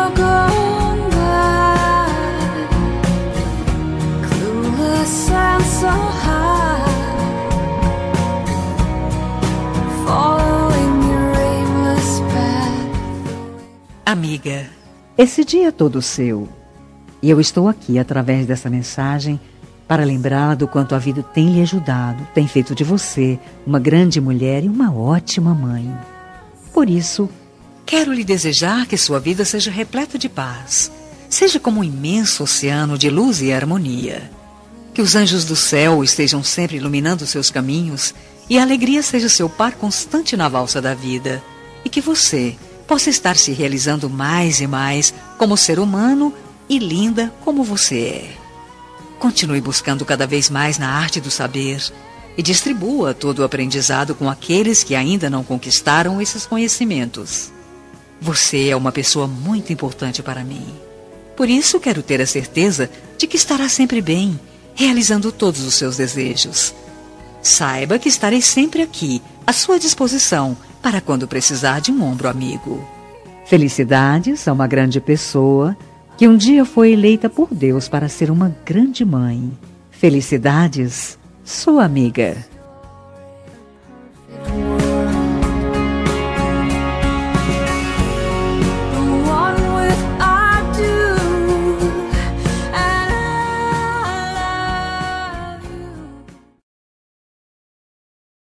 gone by, clueless and so high, following your aimless path. Amiga, esse dia é todo seu. E eu estou aqui através dessa mensagem para lembrá-la do quanto a vida tem lhe ajudado, tem feito de você uma grande mulher e uma ótima mãe. Por isso, quero lhe desejar que sua vida seja repleta de paz, seja como um imenso oceano de luz e harmonia. Que os anjos do céu estejam sempre iluminando seus caminhos e a alegria seja seu par constante na valsa da vida. E que você possa estar se realizando mais e mais como ser humano e linda como você é. Continue buscando cada vez mais na arte do saber e distribua todo o aprendizado com aqueles que ainda não conquistaram esses conhecimentos. Você é uma pessoa muito importante para mim. Por isso quero ter a certeza de que estará sempre bem, realizando todos os seus desejos. Saiba que estarei sempre aqui, à sua disposição, para quando precisar de um ombro amigo. Felicidades a uma grande pessoa que um dia foi eleita por Deus para ser uma grande mãe. Felicidades, sua amiga.